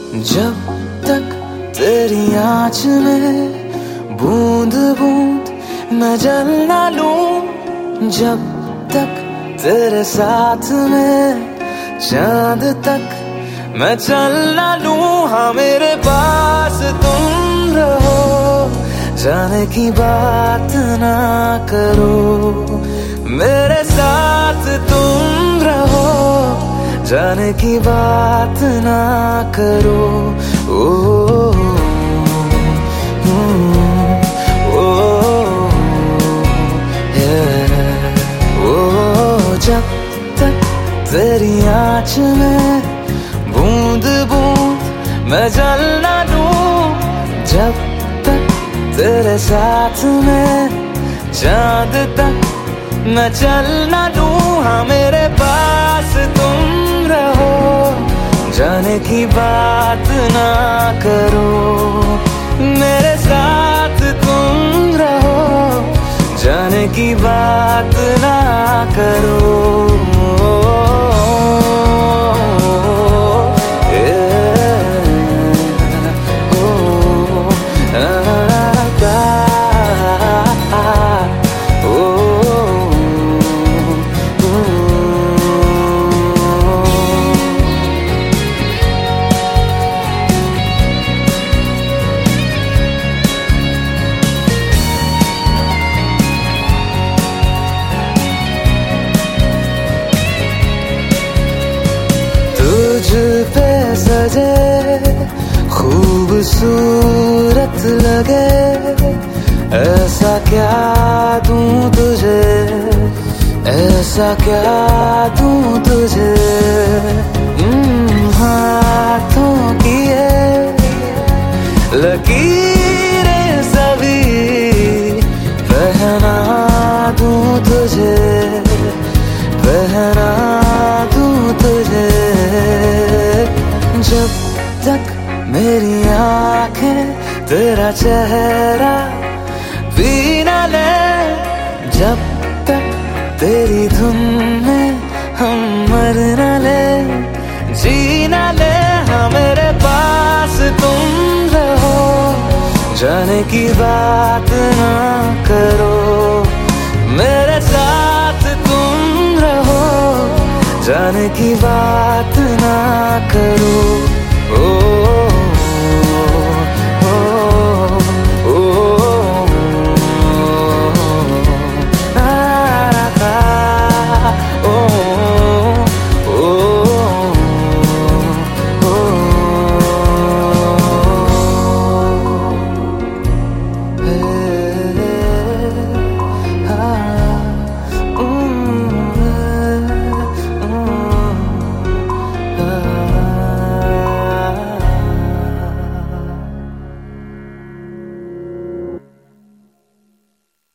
जब तक तेरी आँच में बूंद बूंद मैं जल ना लूं, जब तक तेरे साथ में चांद तक मैं चल ना लूं। हाँ मेरे पास तुम रहो, जाने की बात ना करो, मेरे साथ तुम रहो, जाने की बात ना करो। ओ, जब तक तेरी आँच में बूंद बूंद मैं जल ना लूं, जब तक तेरे साथ में चांद तक मैं चल ना लूं। हाँ मेरे पास तुम रहो, जाने की बात ना करो, मेरे साथ तुम रहो, जाने की बात ना करो। तुझ पे सजे खूबसूरत लगे, ऐसा क्या दूं तुझे, ऐसा क्या दूं तुझे। हाथों की ये लकीरें सभी पहना दूं तुझे, पहना दूं तुझे। जब तक मेरी आंखें तेरा चेहरा पी ना ले, जब तक तेरी धुन में हम मर ना ले, जी ना ले। हाँ मेरे पास तुम रहो, जाने की बात ना करो, मेरे साथ तुम रहो, जाने की बात ना करो।